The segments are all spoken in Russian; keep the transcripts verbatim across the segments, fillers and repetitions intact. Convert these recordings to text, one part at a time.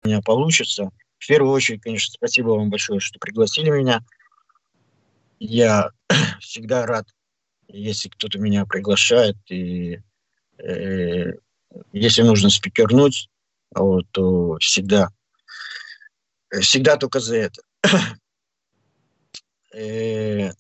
меня получится. В первую очередь, конечно, спасибо вам большое, что пригласили меня. Я всегда рад, если кто-то меня приглашает, и э, если нужно спикернуть, вот, то всегда, всегда только за это. Э,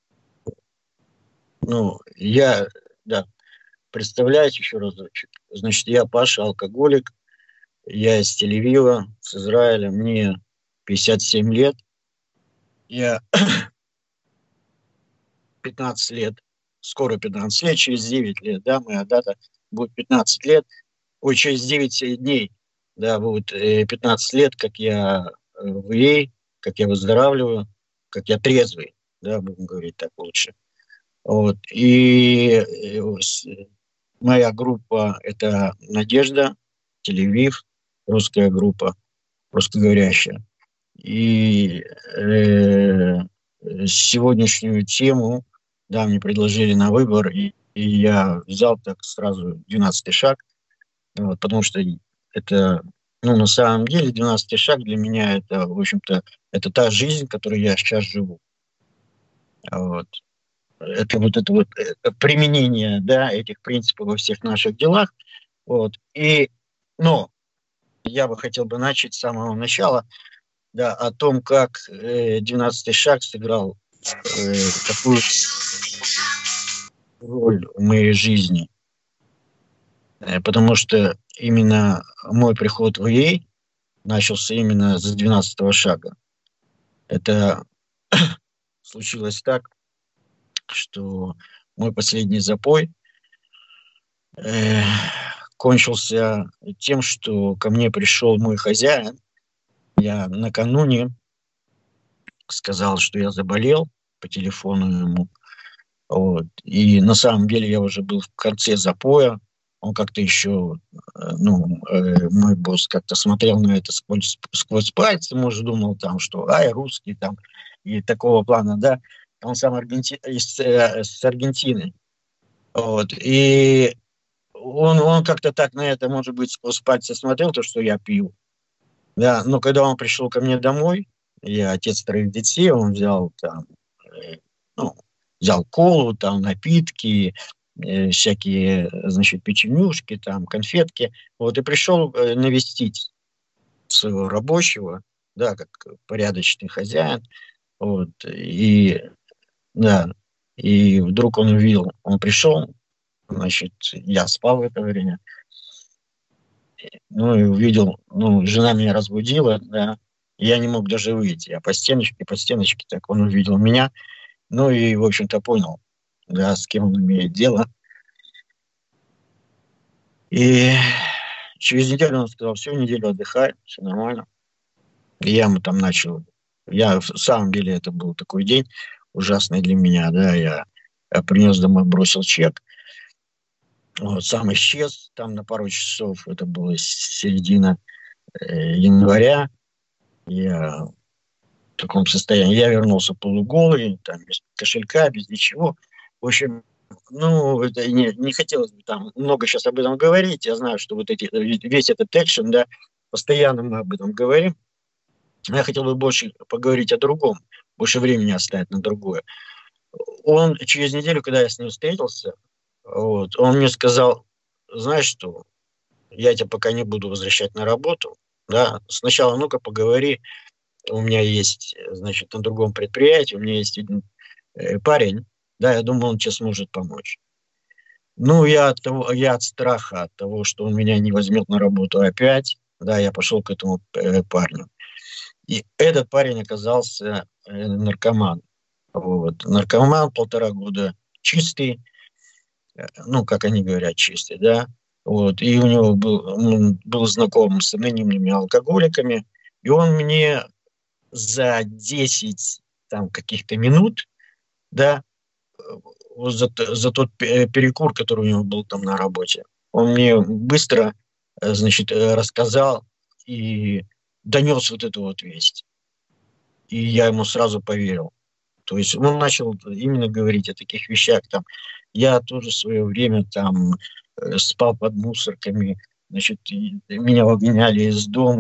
ну, я, да, представляете еще разочек. Значит, я Паша, алкоголик, я из Тель-Авива, с Израиля, мне пятьдесят семь лет, я пятнадцать лет, скоро пятнадцать лет, через девять лет, да, моя дата будет пятнадцать лет, ой, через девять дней, да, будет э, пятнадцать лет, как я э, в ей, как я выздоравливаю, как я трезвый, да, будем говорить так лучше. Вот. И э, с- моя группа — это «Надежда», Тель-Авив, русская группа, русскоговорящая. И э, сегодняшнюю тему, да, мне предложили на выбор, и, и я взял так сразу двенадцатый шаг, вот, потому что это, ну, на самом деле, двенадцатый шаг для меня — это, в общем-то, это та жизнь, которой я сейчас живу. Вот. Это вот это вот э, применение, да, этих принципов во всех наших делах. Вот. И, но я бы хотел бы начать с самого начала, да, о том, как э, двенадцатый шаг сыграл э, такую роль в моей жизни. Э, потому что именно мой приход в ей начался именно с двенадцатого шага. Это случилось так, что мой последний запой э, кончился тем, что ко мне пришел мой хозяин. Я накануне сказал, что я заболел по телефону ему. Вот. И на самом деле я уже был в конце запоя. Он как-то еще, э, ну, э, мой босс как-то смотрел на это сквозь, сквозь пальцы, может, думал там, что ай, русский там, и такого плана, да. Он сам аргенти... из, э, с Аргентины. Вот. И он, он как-то так на это, может быть, сквозь пальцы смотрел, то, что я пью. Да, но когда он пришел ко мне домой, я отец троих детей, он взял там, э, ну, взял колу, там, напитки, э, всякие, значит, печенюшки, там, конфетки, вот, и пришел э, навестить своего рабочего, да, как порядочный хозяин, вот, и, да, и вдруг он увидел, он пришел, значит, я спал в это время, ну, и увидел, ну, жена меня разбудила, да, и я не мог даже выйти, а по стеночке, по стеночке так он увидел меня, ну, и, в общем-то, понял, да, с кем он имеет дело. И через неделю он сказал, всю неделю отдыхай, все нормально. И я ему там начал, я, в самом деле, это был такой день ужасный для меня, да, я, я принес домой, бросил чек, вот, сам исчез там на пару часов, это было середина э, января, я в таком состоянии. Я вернулся полуголый, там, без кошелька, без ничего. В общем, ну, это не, не хотелось бы там много сейчас об этом говорить. Я знаю, что вот эти, весь этот экшен, да, постоянно мы об этом говорим. Я хотел бы больше поговорить о другом, больше времени оставить на другое. Он через неделю, когда я с ним встретился, вот, он мне сказал, знаешь что, я тебя пока не буду возвращать на работу, да, сначала ну-ка поговори. У меня есть, значит, на другом предприятии, у меня есть один э, парень, да, я думаю, он тебе сможет помочь. Ну, я от того, я от страха, от того, что он меня не возьмет на работу опять, да, я пошел к этому э, парню. И этот парень оказался э, наркоман. Вот. Наркоман полтора года чистый, э, ну, как они говорят, чистый, да. Вот. И у него был, он был знаком с анонимными алкоголиками, и он мне за десять там каких-то минут, да, вот за, за тот перекур, который у него был там на работе. Он мне быстро, э, значит, э, рассказал и донес вот эту вот весть. И я ему сразу поверил. То есть он начал именно говорить о таких вещах. Там, я тоже в свое время там э, спал под мусорками, значит, и меня выгоняли из дома,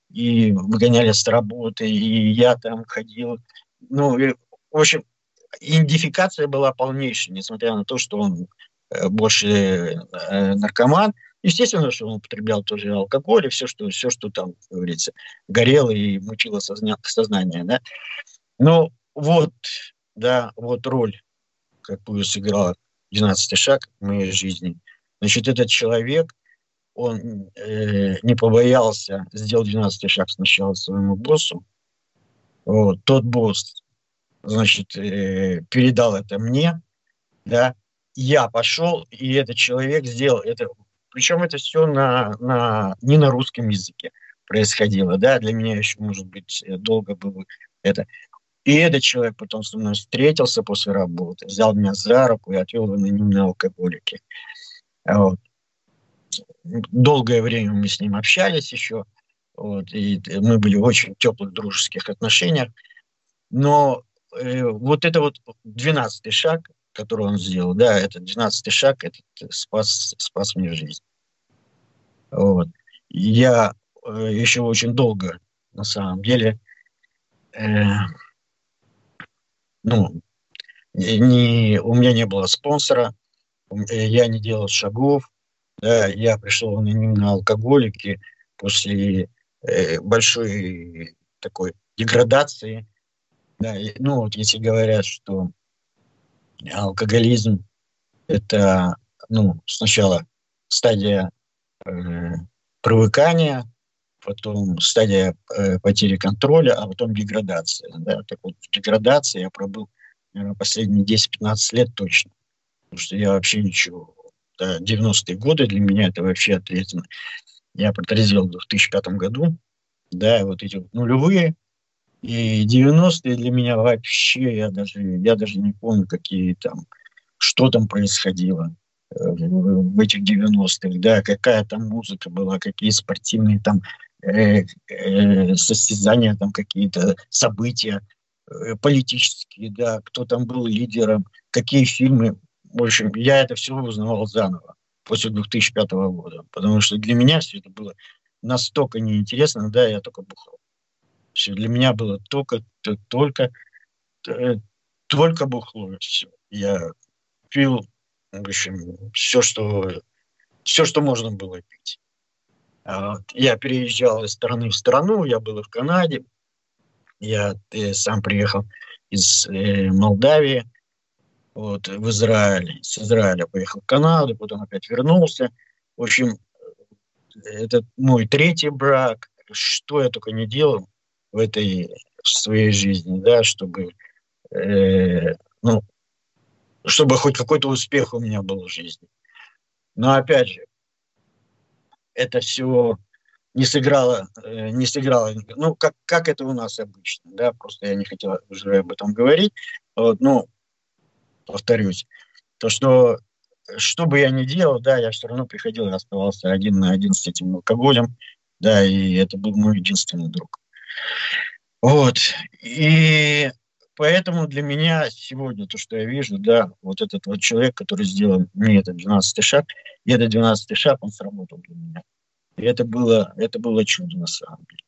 и выгоняли с работы, и я там ходил. Ну, и, в общем, идентификация была полнейшей, несмотря на то, что он э, больше э, наркоман. Естественно, что он употреблял тоже алкоголь и все, что, все, что там, как говорится, горело и мучило созна- сознание, да. Но вот, да, вот роль, какую сыграла «Двенадцатый шаг» в моей жизни. Значит, этот человек, он э, не побоялся сделать двенадцатый шаг сначала своему боссу. Вот, тот босс, значит, э, передал это мне, да, я пошел, и этот человек сделал это. Причем это все на, на, не на русском языке происходило, да, для меня еще, может быть, э, долго было это. И этот человек потом со мной встретился после работы, взял меня за руку и отвел в анонимные алкоголики. Вот. Долгое время мы с ним общались еще, вот, и мы были в очень теплых дружеских отношениях. Но э, вот это вот двенадцатый шаг, который он сделал, да, это двенадцатый шаг, это спас, спас мне жизнь. Вот. Я э, еще очень долго, на самом деле, э, ну, не, у меня не было спонсора, э, я не делал шагов, да, я пришел в анонимные алкоголики после э, большой такой деградации. Да, и, ну, вот если говорят, что алкоголизм это, ну, сначала стадия э, привыкания, потом стадия э, потери контроля, а потом деградация. Да? Так вот, в деградации я пробыл, наверное, последние десять-пятнадцать лет точно. Потому что я вообще ничего. Да, девяностые годы для меня это вообще ответственно. Я протрезвел в две тысячи пятом году. Да, вот эти вот нулевые. И девяностые для меня вообще, я даже, я даже не помню, какие там, что там происходило э, в в этих девяностых, да, какая там музыка была, какие спортивные там э, э, состязания, там какие-то события э, политические, да, кто там был лидером, какие фильмы. В общем, я это все узнавал заново после две тысячи пятого года, потому что для меня все это было настолько неинтересно, да, я только бухал. Все для меня было только, т- только, э, только бухло. Все. Я пил, в общем, все, что, все, что можно было пить. А вот я переезжал из страны в страну, я был и в Канаде, я э, сам приехал из э, Молдавии, вот, в Израиль, с Израиля поехал в Канаду, потом опять вернулся. В общем, это мой третий брак. Что я только не делал в этой в своей жизни, да, чтобы э, ну, чтобы хоть какой-то успех у меня был в жизни. Но опять же, это все не сыграло, э, не сыграло, ну, как, как это у нас обычно, да, просто я не хотел уже об этом говорить. Вот, ну, повторюсь, то, что что бы я ни делал, да, я все равно приходил и оставался один на один с этим алкоголем, да, и это был мой единственный друг. Вот. И поэтому для меня сегодня то, что я вижу, да, вот этот вот человек, который сделал мне этот двенадцатый шаг, и этот двенадцатый шаг, он сработал для меня. И это было, это было чудо на самом деле.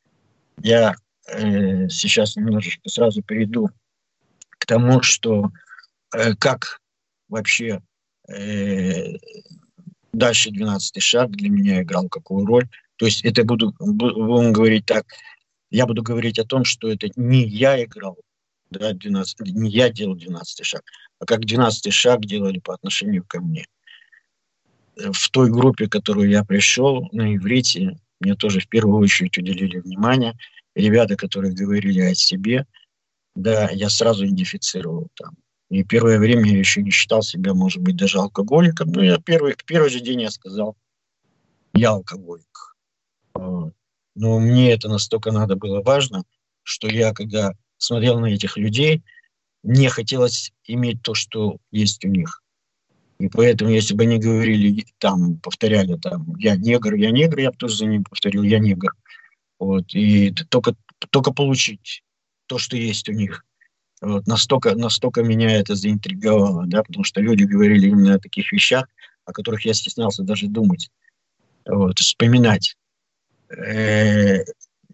Я э, сейчас немножечко сразу перейду к тому, что э, как вообще э, дальше двенадцатый шаг для меня играл какую роль. То есть это буду, будем говорить так, я буду говорить о том, что это не я играл, да, двенадцатый, не я делал двенадцатый шаг, а как двенадцатый шаг делали по отношению ко мне. В той группе, в которую я пришел, на иврите, мне тоже в первую очередь уделили внимание. Ребята, которые говорили о себе, да, я сразу идентифицировал там. И первое время я еще не считал себя, может быть, даже алкоголиком. Но я первый, в первый же день я сказал, я алкоголик. Вот. Но мне это настолько надо было важно, что я, когда смотрел на этих людей, мне хотелось иметь то, что есть у них. И поэтому, если бы они говорили, там, повторяли, там, я негр, я негр, я бы тоже за ним повторил, я негр. Вот. И только, только получить то, что есть у них. Вот. Настолько, настолько меня это заинтриговало, да, потому что люди говорили именно о таких вещах, о которых я стеснялся даже думать, вот, вспоминать. Э,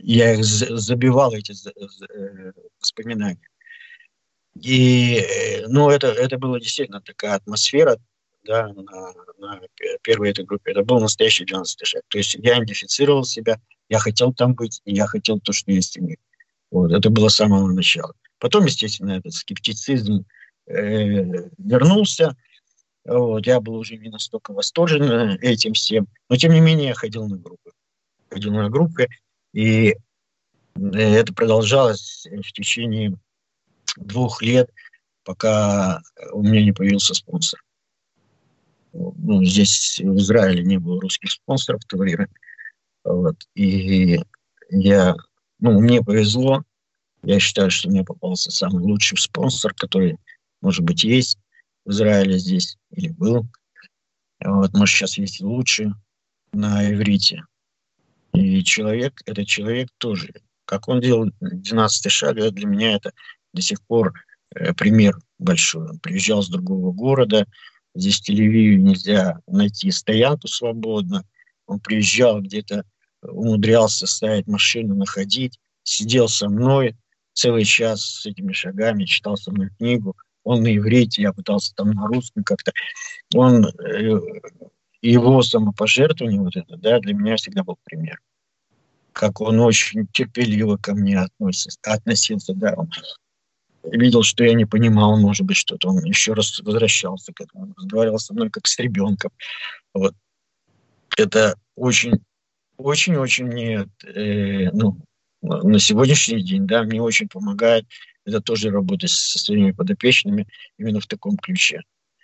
я их забивал, эти воспоминания. И, ну, это, это была действительно такая атмосфера, да, на, на первой этой группе. Это был настоящий двенадцатый шаг. То есть я идентифицировал себя, я хотел там быть, и я хотел то, что есть в мире. Вот, это было с самого начала. Потом, естественно, этот скептицизм э, вернулся. Вот, я был уже не настолько восторжен этим всем. Но, тем не менее, я ходил на группы. Ходил на группы, и это продолжалось в течение двух лет, пока у меня не появился спонсор. Ну, здесь в Израиле не было русских спонсоров турнира. Вот. И я, ну, мне повезло. Я считаю, что мне попался самый лучший спонсор, который, может быть, есть в Израиле здесь или был. Вот, может, сейчас есть и лучше на иврите. И человек, этот человек тоже, как он делал двенадцатый шаг, для меня это до сих пор э, пример большой. Он приезжал с другого города, здесь в Тель-Авиве нельзя найти стоянку свободно. Он приезжал где-то, умудрялся ставить машину, находить, сидел со мной целый час с этими шагами, читал со мной книгу. Он на иврите, я пытался там на русском как-то. Он, э, его самопожертвование, вот это, да, для меня всегда был пример. Как он очень терпеливо ко мне относится, относился, да, он видел, что я не понимал, может быть, что-то, он еще раз возвращался к этому, разговаривал со мной как с ребенком. Вот. Это очень, очень-очень мне, э, ну, на сегодняшний день, да, мне очень помогает. Это тоже работать со своими подопечными именно в таком ключе.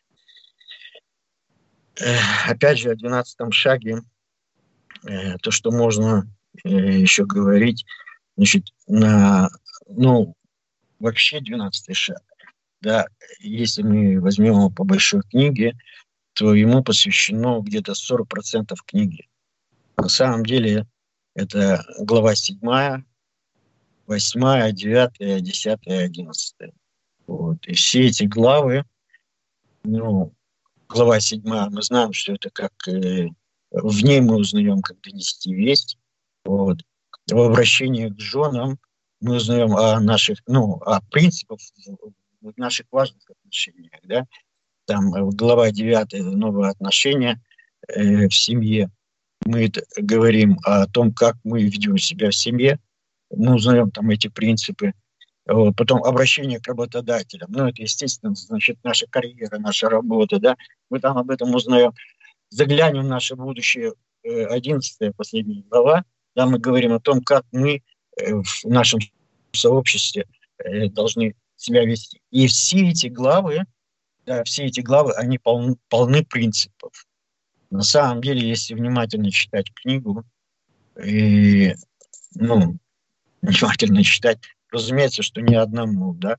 Э, опять же, о двенадцатом шаге, э, то, что можно э, еще говорить, значит, на, ну, вообще двенадцатый шаг, да, если мы возьмем его по большой книге, то ему посвящено где-то сорок процентов книги. На самом деле это глава седьмая, восьмая, девятая, десятая, одиннадцатая. Вот. И все эти главы, ну, глава седьмая, мы знаем, что это как э, в ней мы узнаем, как донести весть. Вот. В обращении к женам мы узнаем о наших, ну, о принципах в наших важных отношениях, да. Там э, глава девятая, новые отношения э, в семье. Мы говорим о том, как мы ведем себя в семье. Мы узнаем там эти принципы. Вот. Потом обращение к работодателям. Ну, это, естественно, значит, наша карьера, наша работа, да. Мы там об этом узнаем. Заглянем в наше будущее, одиннадцатая, последняя глава. Да, мы говорим о том, как мы в нашем сообществе должны себя вести. И все эти главы, да, все эти главы, они полны, полны принципов. На самом деле, если внимательно читать книгу и, ну, внимательно читать, разумеется, что не одному, да,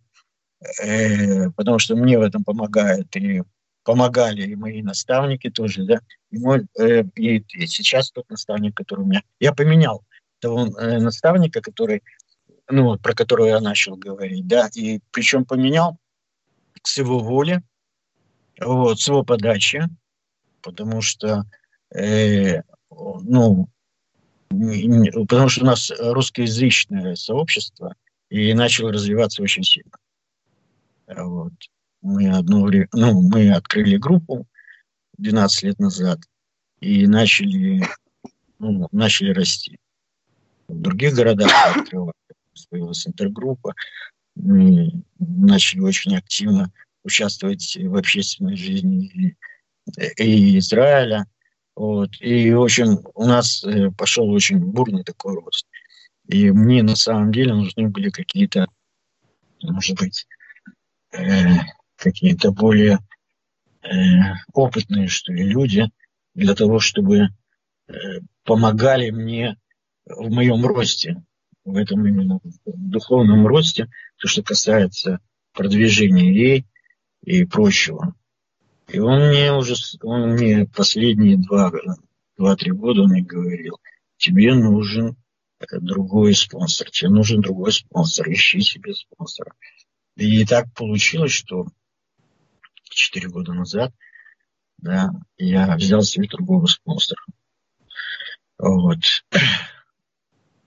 э, потому что мне в этом помогают и помогали и мои наставники тоже, да, и, мой, э, и, и сейчас тот наставник, который у меня, я поменял того э, наставника, который, ну, вот, про которого я начал говорить, да, и причем поменял с его воли, вот, с его подачи, потому что, э, ну, потому что у нас русскоязычное сообщество и начало развиваться очень сильно. Вот. Мы, одно, ну, мы открыли группу двенадцать лет назад и начали, ну, начали расти. В других городах открылась появилась интергруппа. Мы начали очень активно участвовать в общественной жизни и, и Израиля. Вот. И, в общем, у нас э, пошел очень бурный такой рост. И мне на самом деле нужны были какие-то, может быть, э, какие-то более э, опытные, что ли, люди для того, чтобы э, помогали мне в моем росте, в этом именно духовном росте, то, что касается продвижения ей и прочего. И он мне уже, он мне последние два, два-три года он мне говорил, тебе нужен другой спонсор, тебе нужен другой спонсор, ищи себе спонсора. И так получилось, что четыре года назад, да, я взял себе другого спонсора. Вот.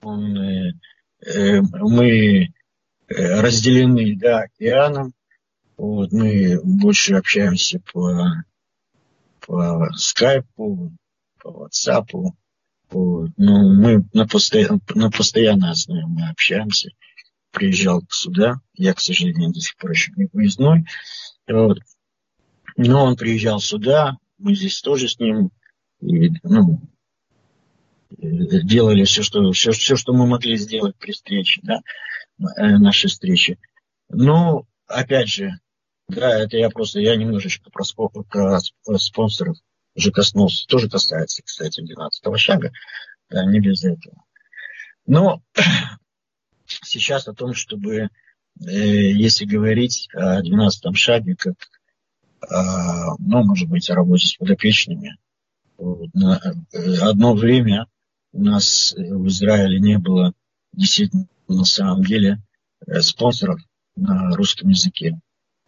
он, э, э, мы э, разделены, да, океаном. Вот, мы больше общаемся по, по скайпу, по ватсапу. Вот. Ну, мы на, постоян, на постоянной основе мы общаемся. Приезжал сюда, я, к сожалению, до сих пор еще не выездной. Вот. Но он приезжал сюда, мы здесь тоже с ним и, ну, делали все что, все, все, что мы могли сделать при встрече, да, нашей встречи. Но, опять же, да, это я просто, я немножечко про, про, про спонсоров уже коснулся. Тоже касается, кстати, двенадцатого шага, да, не без этого. Но сейчас о том, чтобы, э, если говорить о двенадцатом шаге, как, э, ну, может быть, о работе с подопечными, вот, на, э, одно время у нас в Израиле не было действительно на самом деле э, спонсоров на русском языке.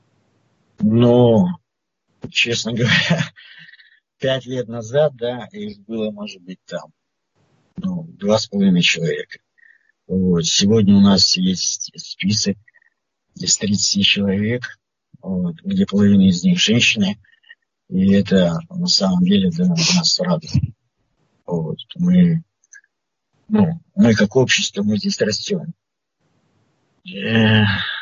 Но, честно говоря, пять лет назад, да, их было, может быть, там, ну, два с половиной человека. Вот. Сегодня у нас есть список из тридцати человек, вот, где половина из них женщины, и это на самом деле для нас радует. Вот. Мы, ну, мы как общество, мы здесь растем. Э,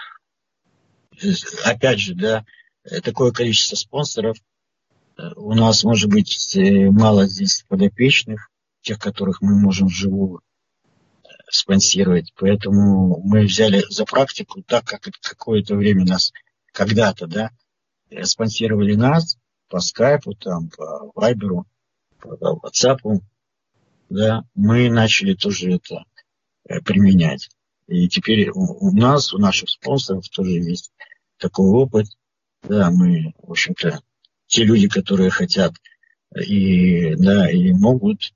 опять же, да, такое количество спонсоров. У нас, может быть, мало здесь подопечных, тех, которых мы можем вживую спонсировать. Поэтому мы взяли за практику, так как какое-то время нас когда-то, да, спонсировали нас по скайпу, там, по вайберу, по ватсапу, да, мы начали тоже это применять. И теперь у нас, у наших спонсоров тоже есть такой опыт. Да, мы, в общем-то, те люди, которые хотят и, да, и могут,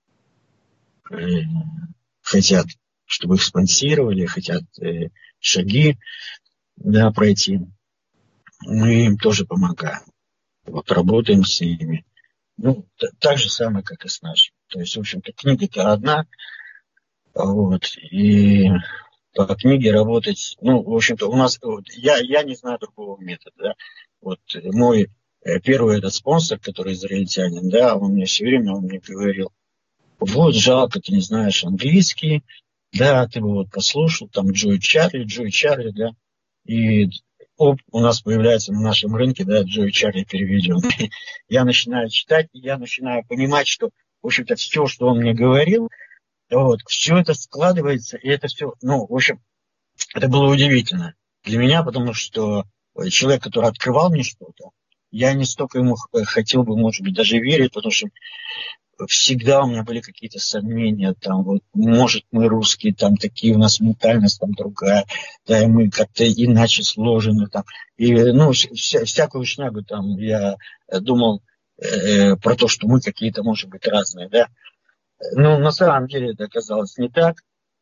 э, хотят, чтобы их спонсировали, хотят э, шаги, да, пройти, мы им тоже помогаем. Вот работаем с ними. Ну, т- так же самое, как и с нашими. То есть, в общем-то, книга-то одна, вот, и по книге работать, ну, в общем-то, у нас, вот, я, я не знаю другого метода, да. Вот мой э, первый этот спонсор, который израильтянин, да, он мне все время, он мне говорил: вот, жалко, ты не знаешь английский, да, ты бы вот послушал, там, Джой Чарли, Джой Чарли, да, и оп, у нас появляется на нашем рынке, да, Джой Чарли переведен. Я начинаю читать, и я начинаю понимать, что, в общем-то, все, что он мне говорил, вот, все это складывается, и это все, ну, в общем, это было удивительно для меня, потому что человек, который открывал мне что-то, я не столько ему хотел бы, может быть, даже верить, потому что всегда у меня были какие-то сомнения, там, вот, может, мы русские, там, такие, у нас ментальность там другая, да, и мы как-то иначе сложены, там, и, ну, вся, всякую шнягу, там, я думал э, про то, что мы какие-то, может быть, разные, да, но на самом деле это оказалось не так,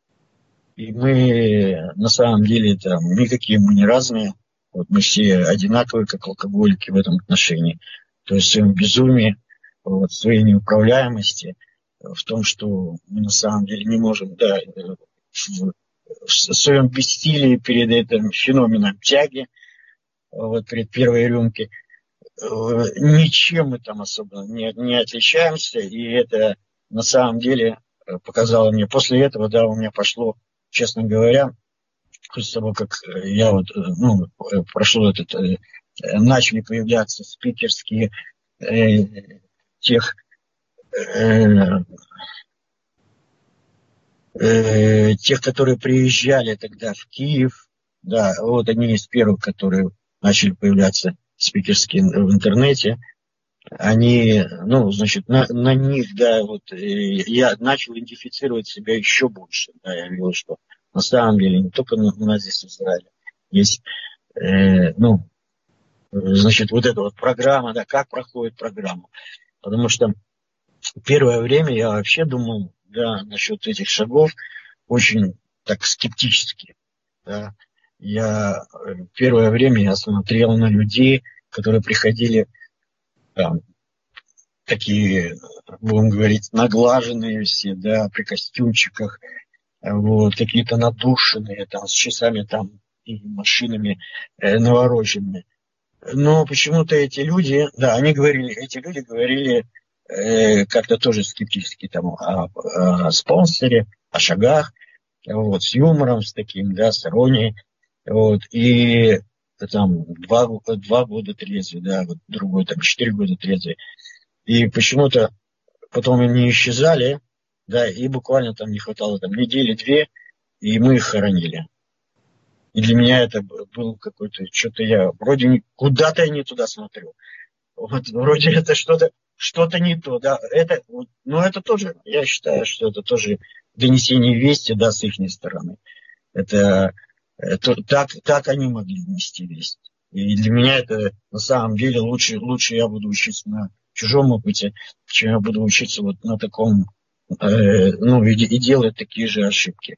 и мы, на самом деле, там, никакие мы не разные, вот, мы все одинаковые, как алкоголики в этом отношении, то есть в своем безумии, вот, в своей неуправляемости, в том, что мы на самом деле не можем, да, в, в своем бессилии перед этим феноменом тяги, вот, перед первой рюмкой, ничем мы там особо не, не отличаемся, и это на самом деле показало мне, после этого, да, у меня пошло, честно говоря, после того, как я вот, ну, прошло этот, начали появляться спикерские э, тех э, э, тех, которые приезжали тогда в Киев, да, вот они из первых, которые начали появляться спикерские в интернете, они, ну, значит, на, на них, да, вот э, я начал идентифицировать себя еще больше, да, я видел, что на самом деле не только у нас здесь в Израиле есть, э, ну, значит, вот эта вот программа, да, как проходит программа, потому что первое время я вообще думал, да, насчет этих шагов очень так скептически, да. Я первое время я смотрел на людей, которые приходили там, такие, будем говорить, наглаженные все, да, при костюмчиках, вот, какие-то надушенные, там, с часами, там, и машинами э, навороченными. Но почему-то эти люди, да, они говорили, эти люди говорили э, как-то тоже скептически там о, о спонсоре, о шагах, вот, с юмором, с таким, да, с иронией, вот, и там два, два года трезвый, да, вот другой там четыре года трезвый. И почему-то потом они исчезали, да, и буквально там не хватало там недели-две, и мы их хоронили. И для меня это был какой-то, что-то я, вроде не, куда-то я не туда смотрю. Вот вроде это что-то, что-то не то, да. Это, вот, но это тоже, я считаю, что это тоже донесение вести, да, с их стороны. Это, это так, так они могли нести весть. И для меня это на самом деле лучше, лучше я буду учиться на чужом опыте, чем я буду учиться вот на таком, э, ну, и, и делать такие же ошибки.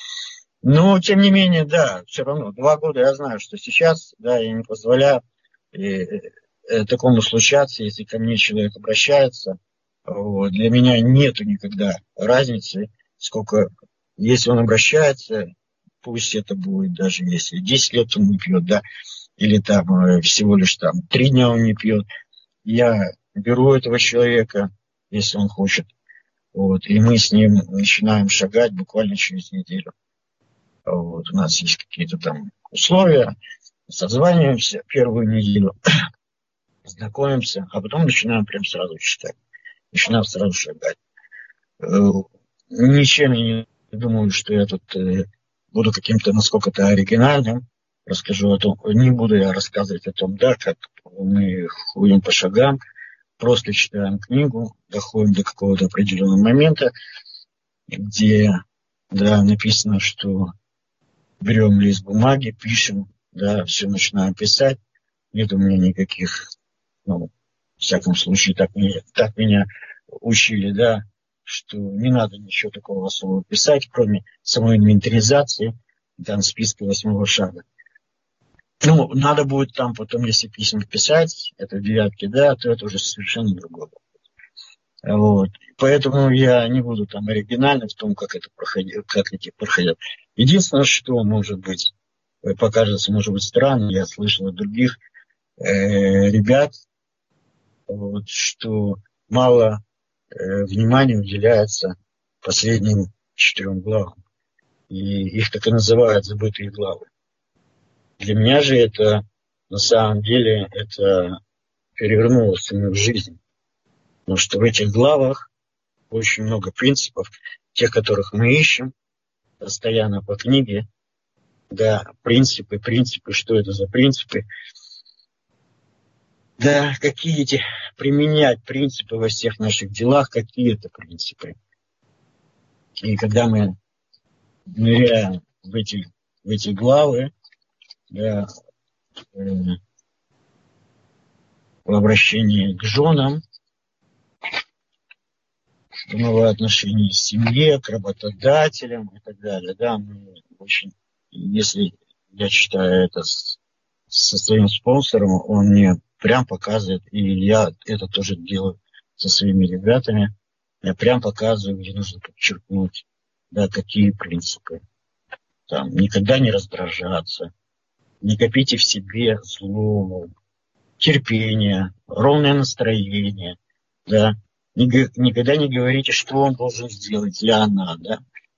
Но, тем не менее, да, все равно, два года я знаю, что сейчас, да, я не позволяю э, э, такому случаться, если ко мне человек обращается. Вот, для меня нету никогда разницы, сколько, если он обращается, пусть это будет даже если десять лет он не пьет, да, или там э, всего лишь там три дня он не пьет. Я беру этого человека, если он хочет, вот, и мы с ним начинаем шагать буквально через неделю. Вот, у нас есть какие-то там условия, созваниваемся первую неделю, знакомимся, а потом начинаем прям сразу читать, начинаем сразу шагать. Э, Ничем я не думаю, что я тут э, буду каким-то насколько-то оригинальным. Расскажу о том, не буду я рассказывать о том, да, как мы ходим по шагам, просто читаем книгу, доходим до какого-то определенного момента, где, да, написано, что берем лист бумаги, пишем, да, все начинаем писать. Нет у меня никаких, ну, в всяком случае, так меня, так меня учили, да, что не надо ничего такого особого писать, кроме самой инвентаризации, там, списка восьмого шага. Ну, надо будет там потом, если письма писать, это в девятке, да, то это уже совершенно другое. Вот. Поэтому я не буду там оригинальным в том, как это проходит, как эти проходят. Единственное, что может быть, покажется, может быть, странно, я слышал от других э, ребят, вот, что мало э, внимания уделяется последним четырем главам. И их так и называют забытые главы. Для меня же это, на самом деле, это перевернуло саму жизнь. Потому что в этих главах очень много принципов, тех, которых мы ищем постоянно по книге. Да, принципы, принципы, что это за принципы. Да, какие эти применять принципы во всех наших делах, какие это принципы. И когда мы ныряем в эти, в эти главы, да, э, в обращении к женам, в новые отношения с семьей, к работодателям и так далее, да, мы очень, если я читаю это с, со своим спонсором, он мне прям показывает, и я это тоже делаю со своими ребятами, я прям показываю, где нужно подчеркнуть, да, какие принципы. Там, никогда не раздражаться, не копите в себе зло, терпение, ровное настроение, да, никогда не говорите, что он должен сделать или она, да,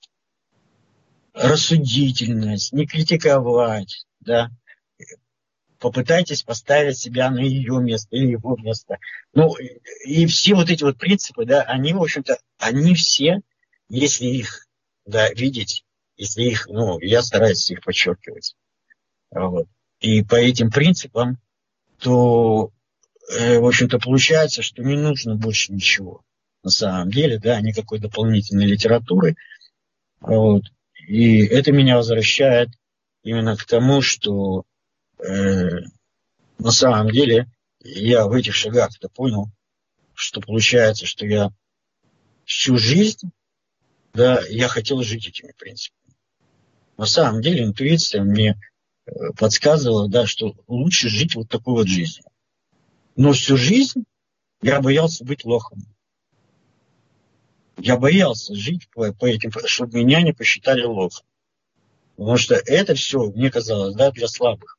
рассудительность, не критиковать, да, попытайтесь поставить себя на ее место или его место. Ну, и все вот эти вот принципы, да, они, в общем-то, они все, если их, да, видеть, если их, ну, я стараюсь их подчеркивать. Вот. И по этим принципам, то, э, в общем-то, получается, что не нужно больше ничего. На самом деле, да, никакой дополнительной литературы. Вот. И это меня возвращает именно к тому, что э, на самом деле я в этих шагах-то понял, что получается, что я всю жизнь, да, я хотел жить этими принципами. На самом деле интуиция мне подсказывала, да, что лучше жить вот такой вот жизнью. Но всю жизнь я боялся быть лохом. я боялся жить по, по этим, чтобы меня не посчитали лохом. Потому что это все, мне казалось, да, для слабых.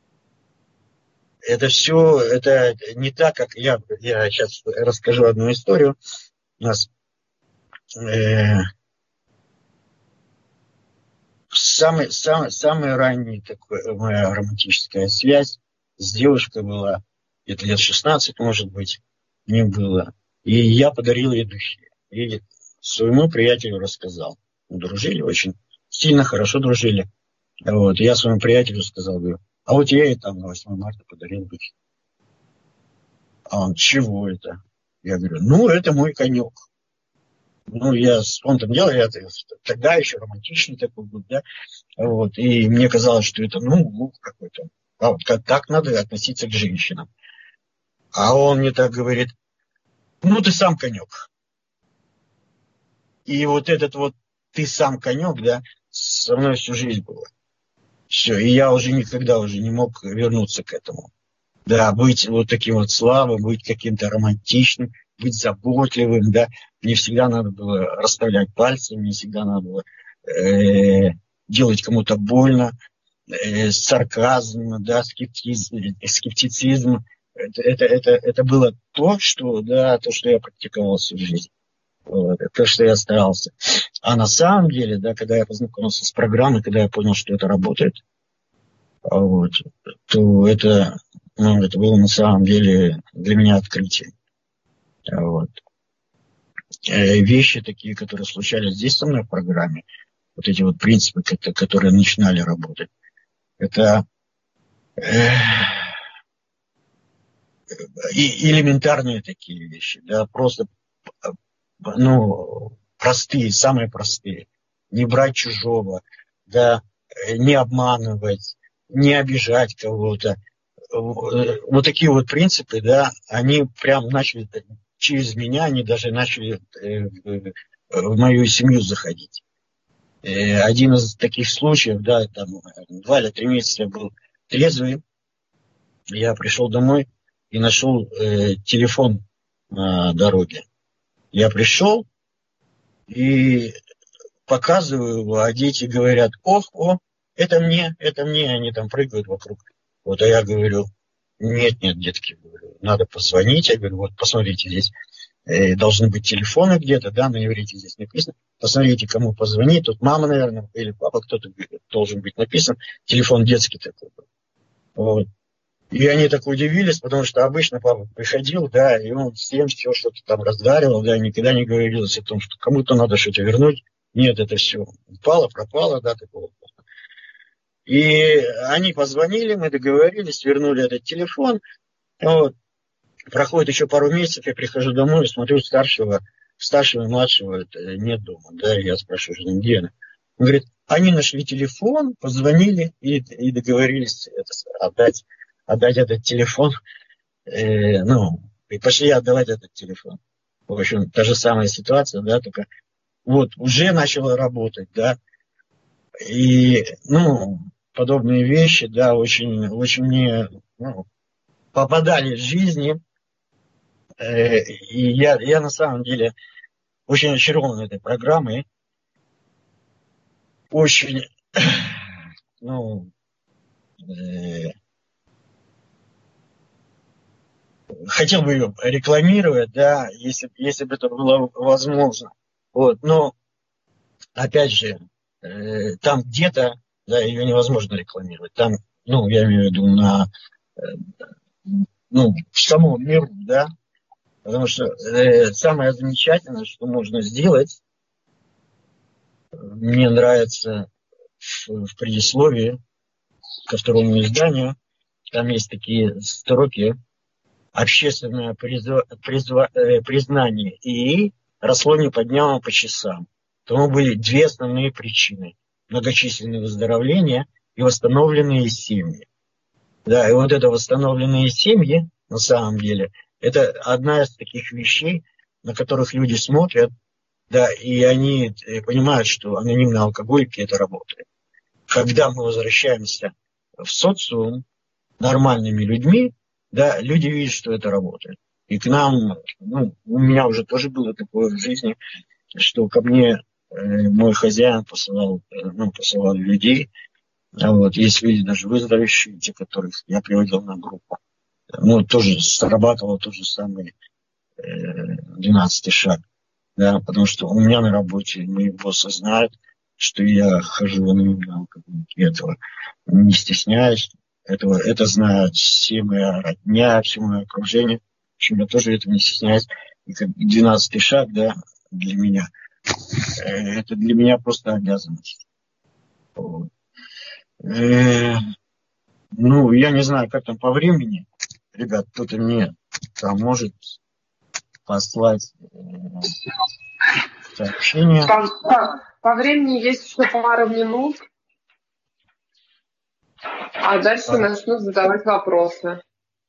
Это все, это не так, как я, я сейчас расскажу одну историю. У нас э, самый, самый, самая ранняя такая моя романтическая связь с девушкой была, это лет шестнадцать, может быть, мне было. И я подарил ей духи. И своему приятелю рассказал. Мы дружили очень сильно, хорошо дружили. Вот. Я своему приятелю сказал, говорю, а вот я ей там на восьмое марта подарил духи. А он, чего это? Я говорю, ну, это мой конек. Ну, я с фондом дела, я тогда еще романтичный такой был, да. Вот. И мне казалось, что это, ну, ну какой-то. А вот как, так надо относиться к женщинам. А он мне так говорит, ну, ты сам конек. И вот этот вот ты сам конек, да, со мной всю жизнь было. Все, и я уже никогда уже не мог вернуться к этому. Да, быть вот таким вот слабым, быть каким-то романтичным, быть заботливым, да. Мне всегда надо было расставлять пальцы, мне всегда надо было э, делать кому-то больно, э, сарказм, да, скептизм, скептицизм. Это, это, это, это было то, что, да, то, что я практиковал всю жизнь. Вот, то, что я старался. А на самом деле, да, когда я познакомился с программой, когда я понял, что это работает, вот, то это, ну, это было на самом деле для меня открытие. Вот. Вещи такие, которые случались здесь со мной в программе, вот эти вот принципы, которые начинали работать, это э, и элементарные такие вещи, да, просто, ну, простые, самые простые. Не брать чужого, да, не обманывать, не обижать кого-то. Вот такие вот принципы, да, они прям начали через меня, они даже начали в мою семью заходить. Один из таких случаев, да, там два или три месяца я был трезвый, я пришел домой и нашел э, телефон на дороге. Я пришел и показываю его, а дети говорят, ох, о, это мне, это мне, они там прыгают вокруг. Вот, а я говорю, нет, нет, детки, говорю, надо позвонить. Я говорю, вот посмотрите, здесь э, должны быть телефоны где-то, да, на иврите здесь написано. Посмотрите, кому позвонить. Тут мама, наверное, или папа, кто-то должен быть написан. Телефон детский такой был. Вот. И они так удивились, потому что обычно папа приходил, да, и он всем все что-то там раздаривал, да, никогда не говорилось о том, что кому-то надо что-то вернуть. Нет, это все упало, пропало, да, такого. И они позвонили, мы договорились, вернули этот телефон. Вот. Проходит еще пару месяцев, я прихожу домой и смотрю, старшего, старшего и младшего нет дома. Да, я спрашиваю, где она? Он говорит, они нашли телефон, позвонили и, и договорились это, отдать, отдать этот телефон. Э, ну, и пошли отдавать этот телефон. В общем, та же самая ситуация, да, только вот уже начала работать, да. И, ну, подобные вещи, да, очень, очень мне, ну, попадали в жизни. Э, и я, я на самом деле очень очарован этой программой. Очень, ну, э, хотел бы ее рекламировать, да, если, если бы это было возможно. Вот, но, опять же, э, там где-то, да, ее невозможно рекламировать. Там, ну, я имею в виду на, э, ну, в самом миру, да, потому что э, самое замечательное, что можно сделать, мне нравится в, в предисловии ко второму изданию, там есть такие строки: общественное призва, призва, э, признание ИИ росло не по дням, а по часам. Тому были две основные причины: многочисленные выздоровления и восстановленные семьи. Да, и вот это восстановленные семьи, на самом деле, это одна из таких вещей, на которых люди смотрят, да, и они понимают, что анонимные алкоголики это работает. Когда мы возвращаемся в социум нормальными людьми, да, люди видят, что это работает. И к нам, ну, у меня уже тоже было такое в жизни, что ко мне э, мой хозяин посылал, э, ну, посылал людей. А вот, есть люди даже выздоровевшие, те, которых я приводил на группу. Ну, тоже срабатывал тот же самый э, двенадцатый шаг. Да, потому что у меня на работе мои боссы знают, что я хожу на этого, не стесняюсь. Этого, это знают все моя родня, все мое окружение. В общем, я тоже этого не стесняюсь. И как двенадцатый шаг, да, для меня, э, это для меня просто обязанность. Вот. Э, ну, я не знаю, как там по времени. Ребят, кто-то мне там может послать э, сообщение. По, по, по времени есть еще пару минут, а дальше А, начнут задавать вопросы.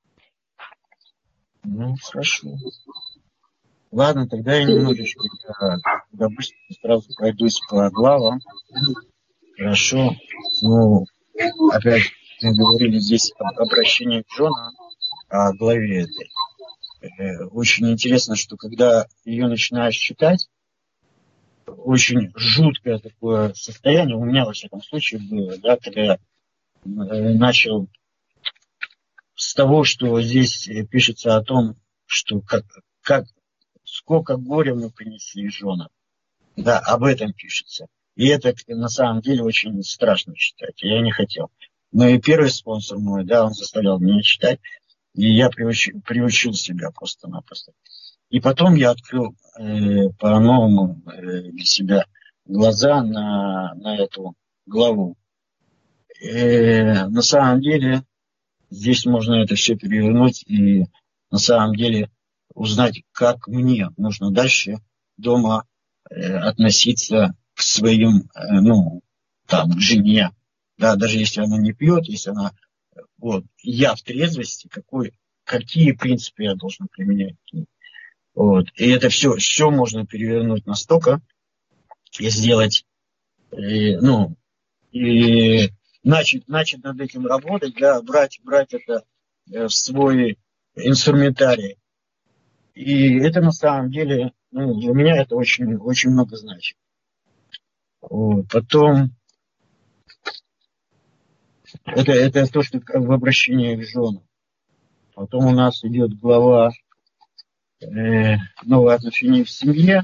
ну, хорошо. Ладно, тогда я немножечко, как обычно, сразу пройдусь по главам. Хорошо. Ну, опять же, мы говорили здесь об обращении к женам, о главе этой. Э, Очень интересно, что когда ее начинаешь читать, очень жуткое такое состояние у меня, во всяком случае, было, да, когда я э, начал с того, что здесь э, пишется о том, что как, как сколько горя мы принесли женам. Да, об этом пишется. И это на самом деле очень страшно читать. Я не хотел. Но и первый спонсор мой, да, он заставлял меня читать. И я приучил, приучил себя просто-напросто. И потом я открыл э, по-новому э, для себя глаза на, на эту главу. Э, на самом деле здесь можно это все перевернуть и на самом деле узнать, как мне нужно дальше дома э, относиться к своим, э, ну, там, к жене. Да, даже если она не пьет, если она, вот, я в трезвости, какой, какие принципы я должен применять. Вот. И это все, все можно перевернуть настолько и сделать, э, ну, и начать, начать над этим работать, да, брать, брать это э, в свой инструментарий. И это на самом деле, ну, для меня это очень, очень много значит. Вот. Потом, это, это то, что в обращении к женам. Потом у нас идет глава э, новые отношения в семье.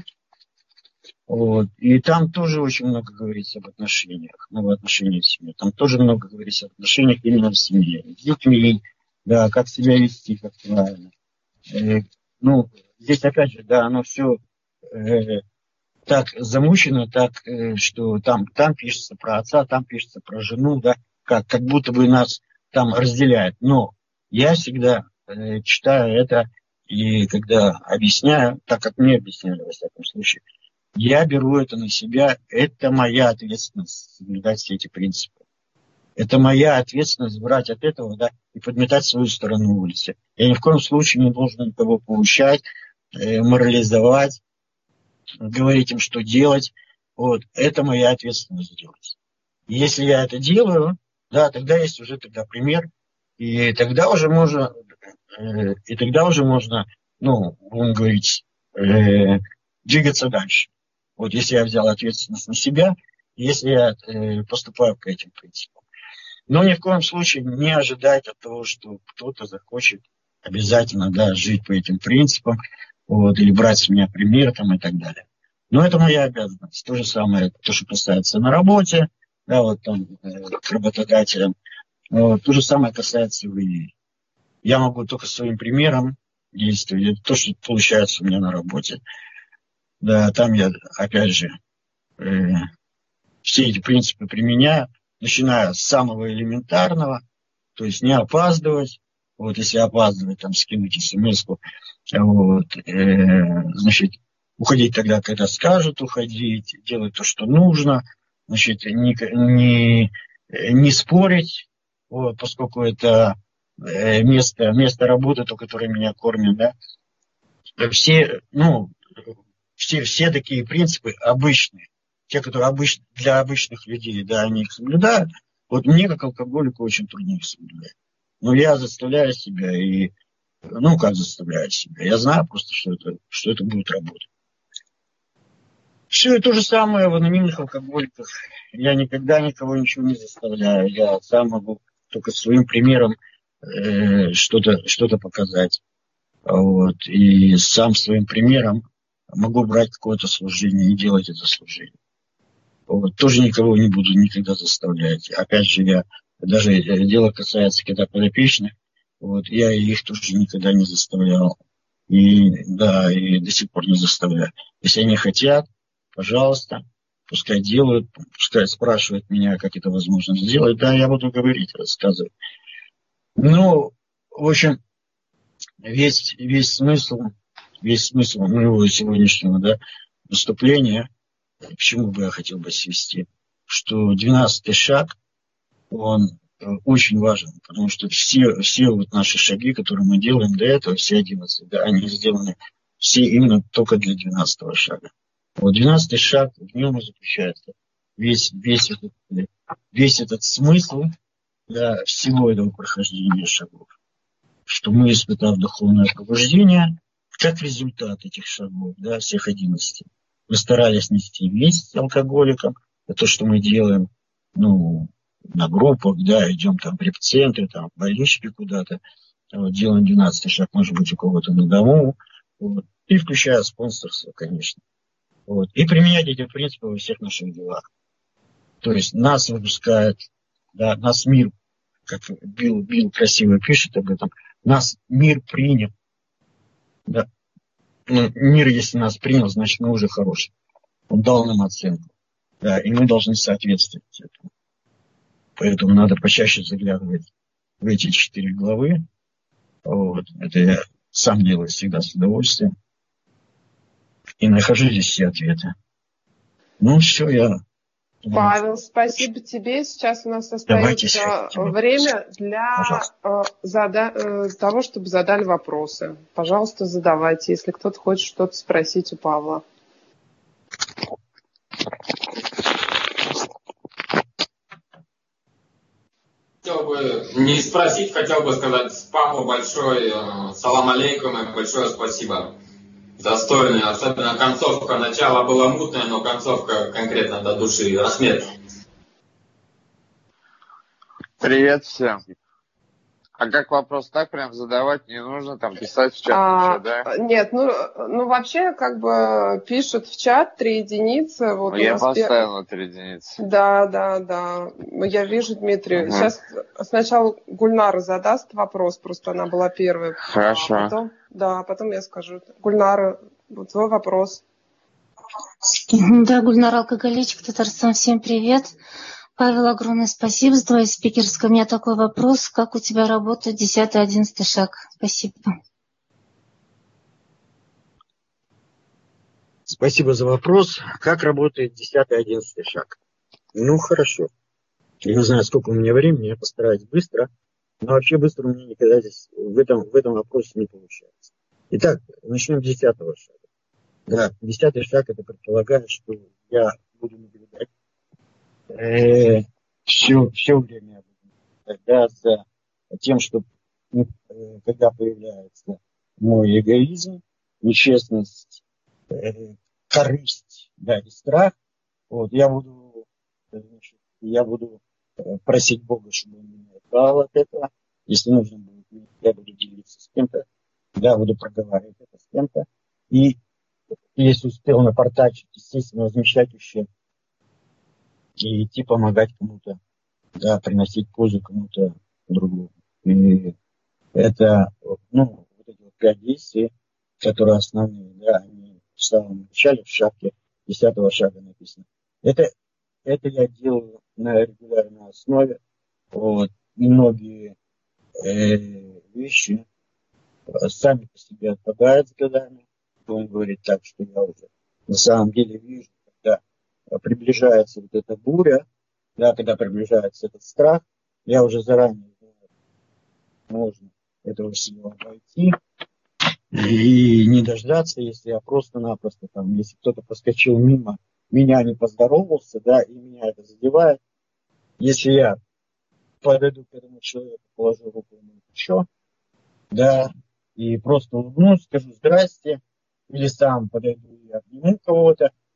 Вот. И там тоже очень много говорится об отношениях, новые отношения в семье. Там тоже много говорится об отношениях именно в семье. С детьми, да, как себя вести, как правильно. Э, ну, здесь опять же, да, оно все э, так замучено, так, э, что там, там пишется про отца, там пишется про жену, да, как, как будто бы нас там разделяет. Но я всегда э, читаю это, и когда объясняю, так как мне объясняли, во всяком случае, я беру это на себя, это моя ответственность соблюдать все эти принципы. Это моя ответственность брать от этого, да, и подметать свою сторону улицы. Я ни в коем случае не должен никого поучать, э, морализовать, говорить им, что делать. Вот, это моя ответственность делать. И если я это делаю, да, тогда есть уже тогда пример, и тогда уже можно, э, и тогда уже можно, ну, будем говорить, э, двигаться дальше. Вот если я взял ответственность на себя, если я э, поступаю по этим принципам. Но ни в коем случае не ожидать от того, что кто-то захочет обязательно, да, жить по этим принципам, вот, или брать с меня пример там, и так далее. Но это моя обязанность. То же самое, то, что касается на работе, да, вот там, э, к работодателям. Вот, то же самое касается и в июне. Я могу только своим примером действовать. Это то, что получается у меня на работе. Да, там я, опять же, э, все эти принципы применяю, начиная с самого элементарного, то есть не опаздывать. Вот если опаздывать, там скинуть смс-ку, вот, э, значит, уходить тогда, когда скажут уходить, делать то, что нужно, значит, не, не, не спорить, вот, поскольку это э, место, место работы, то, которое меня кормит, да. Все, ну, все, все такие принципы обычные, те, которые обыч, для обычных людей, да, они их соблюдают. Вот мне, как алкоголику, очень трудно их соблюдать. Но я заставляю себя и, ну, как заставляю себя? Я знаю просто, что это, что это будет работать. Все то же самое в анонимных алкоголиках. Я никогда никого ничего не заставляю. Я сам могу только своим примером э, что-то что показать. Вот. И сам своим примером могу брать какое-то служение и делать это служение. Вот. Тоже никого не буду никогда заставлять. Опять же, я даже э, дело касается когда подопечных, вот, я их тоже никогда не заставлял. И да, и до сих пор не заставляю. Если они хотят, пожалуйста, пускай делают, пускай спрашивают меня, как это возможно сделать. Да, я буду говорить, рассказывать. Ну, в общем, весь, весь смысл, весь смысл моего сегодняшнего, да, выступления, к чему бы я хотел бы свести, что двенадцатый шаг, он э, очень важен, потому что все, все вот наши шаги, которые мы делаем до этого, все одиннадцать, да, они сделаны все именно только для двенадцатого шага. Вот двенадцатый шаг, в нем и заключается весь, весь, этот, весь этот смысл для всего этого прохождения шагов. Что мы, испытав духовное пробуждение, как результат этих шагов, да, всех одиннадцати, мы старались нести весть алкоголикам, это то, что мы делаем, ну, на группах, да, идем там в репцентре, там, в больничке куда-то, вот, делаем двенадцатый шаг, может быть, у кого-то на дому, вот, и включая спонсорство, конечно. Вот, и применять эти принципы во всех наших делах. То есть нас выпускает, да, нас мир, как Билл, Билл красиво пишет об этом, нас мир принял. Да. Ну, мир, если нас принял, значит, мы уже хорошие. Он дал нам оценку. Да, и мы должны соответствовать этому. Поэтому надо почаще заглядывать в эти четыре главы. Вот. Это я сам делаю всегда с удовольствием. И нахожу здесь все ответы. Ну, все, я... Павел, спасибо тебе. Сейчас у нас остается время для э, зада- э, того, чтобы задали вопросы. Пожалуйста, задавайте, если кто-то хочет что-то спросить у Павла. Хотел бы не спросить, хотел бы сказать Павлу большой э, салам алейкум и большое спасибо. Достойно, особенно концовка. Начало было мутное, но концовка конкретно до души. Рахмет. Привет всем. А как вопрос так прям задавать не нужно, там писать в чат А, еще, да? нет, ну, ну вообще как бы пишут в чат три единицы. Вот Ну, я нас поставил на три единицы. Да, да, да. Я вижу, Дмитрий. Угу. Сейчас сначала Гульнара задаст вопрос, просто она была первой. Хорошо. А потом, да, потом я скажу. Гульнара, вот твой вопрос. Да, Гульнара, алкоголичка, Татарстан, всем привет. Павел, огромное спасибо за твою спикерскую. У меня такой вопрос. Как у тебя работает десятый, одиннадцатый шаг? Спасибо. Спасибо за вопрос. Как работает десятый, одиннадцатый шаг? Ну, хорошо. Я не знаю, сколько у меня времени, я постараюсь быстро. Но вообще быстро у меня никогда здесь в этом, в этом вопросе не получается. Итак, начнем с десятого шага. Да, десятый шаг это предполагает, что я буду наблюдать э, все, все время тогда за тем, что э, когда появляется мой эгоизм, нечестность, э, корысть, да, и страх, вот, я буду, значит, я буду просить Бога, чтобы он меня дал от этого. Если нужно будет, я буду делиться с кем-то, я буду проговаривать это с кем-то. И если успел напортачить, естественно, возмещать ущерб и идти помогать кому-то, да, приносить пользу кому-то другому. И это, ну, вот эти вот пять действий, которые основные, да, они в самом начале, в шаге, десятого шага написано. Это, это я делаю на регулярной основе. Вот, многие э, вещи сами по себе отпадают с годами. Он говорит так, что я уже на самом деле вижу, когда приближается вот эта буря, да, когда приближается этот страх, я уже заранее знаю, можно этого всего обойти и не дождаться, если я просто-напросто там, если кто-то проскочил мимо, меня не поздоровался, да, и меня это задевает. Если я подойду к этому человеку, положу руку ему на плечо, да, и просто улыбнусь, скажу здрасте, или сам подойду и обниму кого-то,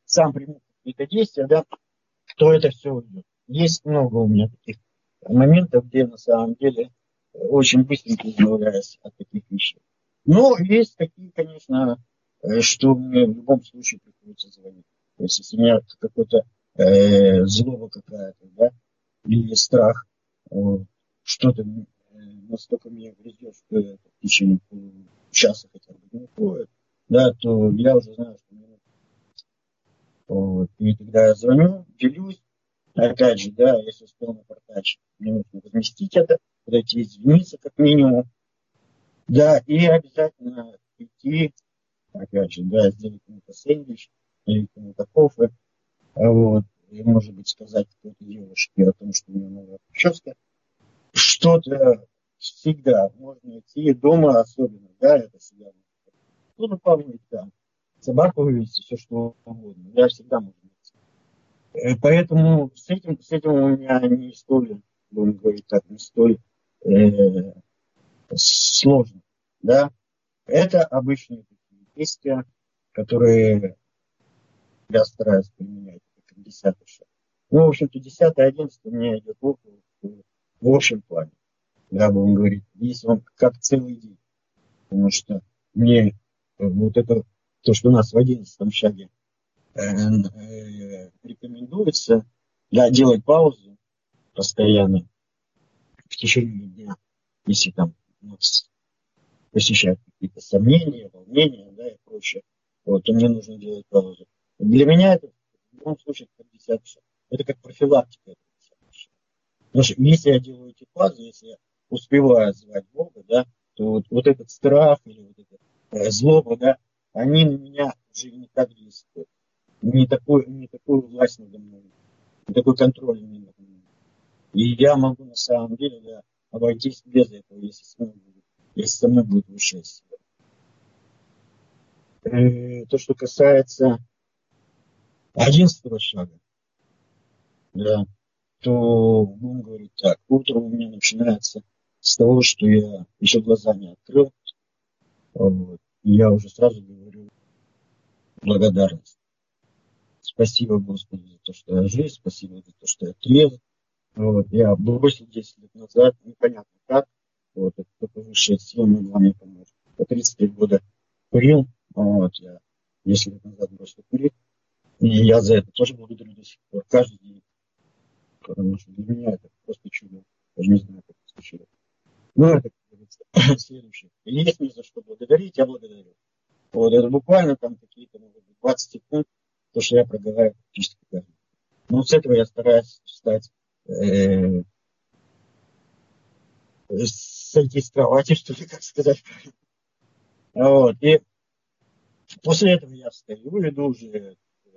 сам приму какие-то действия, да, то это все уйдет. Есть много у меня таких моментов, где на самом деле очень быстренько избавляюсь от таких вещей. Но есть такие, конечно, что мне в любом случае приходится звонить. То есть, если у меня какой-то э, злоба какая-то, да, или страх, вот, что-то э, настолько меня грызет, что это в течение часа хотя бы не уходит, да, то я уже знаю, что мне нужно. Вот. И когда я звоню, делюсь, опять же, да, если успел напортачить, мне нужно возместить это, подойти извиниться как минимум, да, и обязательно идти, опять же, да, сделать кому-то сэндвич, или кому-то кофе, вот, и, может быть, сказать какой-то девушке о том, что у меня новая прическа. Что-то всегда можно идти дома, особенно, да, это всегда. Кто-то помыть там, собаку вывести, все что угодно. Я всегда могу идти. Поэтому с этим, с этим у меня не столь, будем говорить так, не столь э, сложно, да. Это обычные такие действия, которые я стараюсь применять, как десятый шаг. Ну, в общем-то, десятый, одиннадцатый у меня идет в, в общем плане. Да, будем говорить, если он как целый день. Потому что мне вот это, то, что у нас в одиннадцатом шаге э, э, рекомендуется, да, делать паузу постоянно в течение дня, если там ну, посещают какие-то сомнения, волнения, да, и прочее, вот, то мне нужно делать паузу. Для меня это в любом случае как десятый шаг. Это как профилактика. Потому что если я делаю эти паузы, если я успеваю звать Бога, да, то вот, вот этот страх или вот эта э, злоба, да, они на меня уже не так действуют. Не такой, не такую власть надо мной, не такой контроль не надо мной. И я могу на самом деле, да, обойтись без этого, если со мной будет, если со мной будет высшая сила. Э, то, что касается одиннадцатого шага, да, то, будем говорить так, утро у меня начинается с того, что я еще глаза не открыл. Вот, и я уже сразу говорю благодарность. Спасибо, Господи, за то, что я жив, спасибо за то, что я трезв. Вот, я бросил десять лет назад, непонятно как, вот, это только высшая сила могла мне помочь. По тридцать три года курил, вот, я десять лет назад бросил курить, и я за это тоже благодарю до сих пор, каждый день, потому что для меня это просто чудо, даже не знаю, как это случилось. Ну, это, как говорится, следующее. И есть мне за что благодарить, я благодарю. Вот, это буквально там какие-то, может быть, двадцать секунд, то, что я проговариваю практически каждый день. Ну, с этого я стараюсь встать, э, сойти с кровати, что ли, как сказать. Вот, и после этого я встаю, иду уже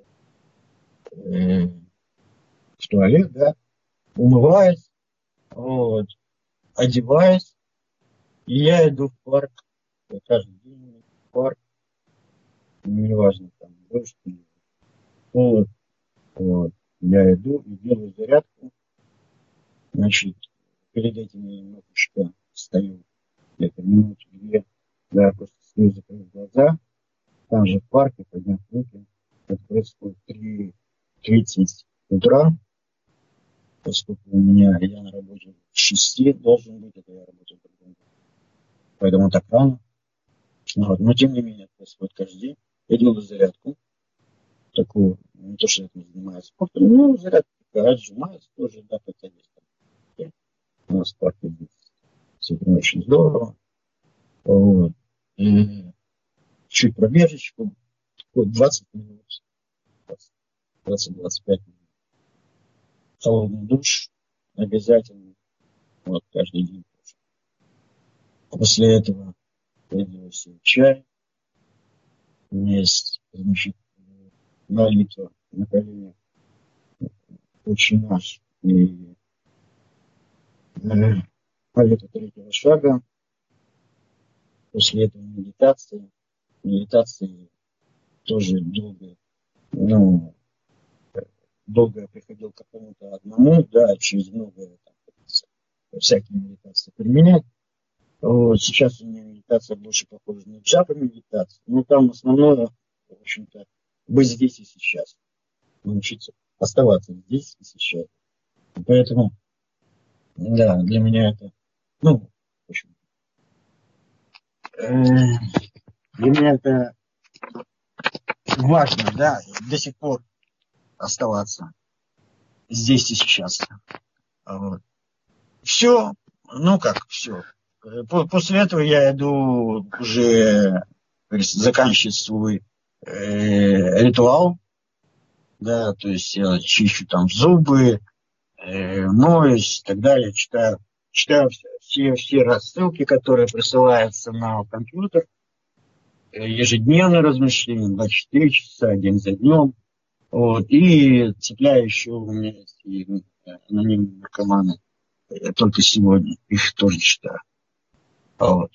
э, в туалет, да, умываюсь, вот, одеваюсь, и я иду в парк, каждый день в парк, неважно, там, дождь или холод, вот, я иду и делаю зарядку, значит, перед этим я немножечко стою, где-то минуту-две, да, просто стою, закрыв глаза, там же в парке, подняв руки, это происходит в три тридцать утра, поскольку у меня, я на работе в шести должен быть, это я работаю в другом, поэтому так рано, вот. Но тем не менее, это происходит каждый день, я делаю зарядку, такую, не то, что я там занимаюсь спортом, ну, зарядка такая, отжимаюсь тоже, да, хотя есть там, у нас в парке здесь все это очень здорово, вот. И чуть пробежечку, двадцать минут, двадцать-двадцать пять минут. Холодный душ обязательно, вот, каждый день. После этого я делаю себе чай. У меня есть, значит, молитва на коленях, Отче наш, и э, молитва третьего шага. После этого медитация. Медитации тоже долго, ну, долго я приходил к какому-то одному, да, через многое там, всякие медитации применять. Вот, сейчас у меня медитация больше похожа на джапа медитацию. Ну, там основное, в общем-то, быть здесь и сейчас. Научиться оставаться здесь и сейчас. Поэтому, да, для меня это, ну, в общем, э, для меня это важно, да, до сих пор оставаться здесь и сейчас. Вот. Все, ну как все. После этого я иду уже заканчивать свой э, ритуал, да, то есть я чищу там зубы, э, моюсь и так далее, читаю, читаю все, все рассылки, которые присылаются на компьютер, ежедневные размышления, двадцать четыре часа, день за днем, вот, и цепляю еще у меня есть и анонимные наркоманы, я только сегодня их тоже читаю. Вот.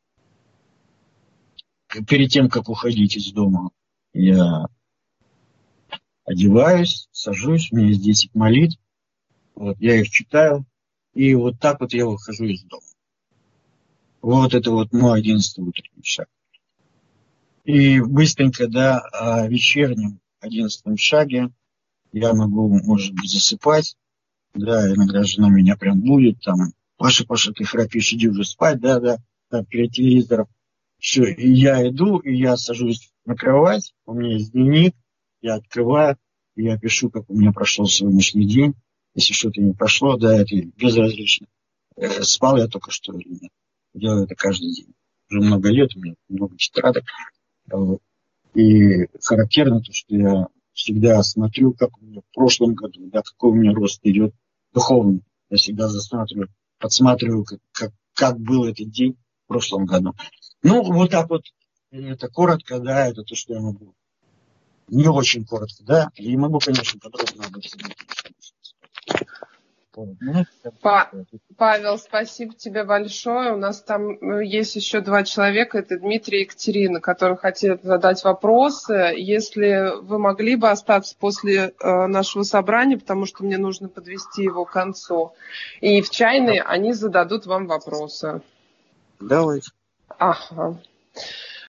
Перед тем, как уходить из дома, я одеваюсь, сажусь, у меня есть десять молитв, вот, я их читаю, и вот так вот я выхожу из дома. Вот это вот мой одиннадцатый утренний шаг. И быстренько, да, вечернем одиннадцатом шаге я могу, может быть, засыпать, да, иногда жена меня прям будет, там, Паша, Паша, ты храпишь, иди уже спать, да, да, да, перед телевизором. Все, и я иду, и я сажусь на кровать, у меня есть дневник, я открываю, и я пишу, как у меня прошел сегодняшний день. Если что-то не прошло, да, это безразлично. Э, спал я только что или нет. Делаю это каждый день. Уже много лет, у меня много тетрадок. Вот. И характерно то, что я всегда смотрю, как у меня в прошлом году, да, какой у меня рост идет духовный. Я всегда засматриваю, подсматриваю, как, как, как был этот день в прошлом году. Ну, вот так вот, это коротко, да, это то, что я могу. Не очень коротко, да, и могу, конечно, подробно об этом. Па- Павел, спасибо тебе большое. У нас там есть еще два человека, это Дмитрий и Екатерина, которые хотят задать вопросы. Если вы могли бы остаться после э, нашего собрания, потому что мне нужно подвести его к концу, и в чайной они зададут вам вопросы. Давайте. Ага.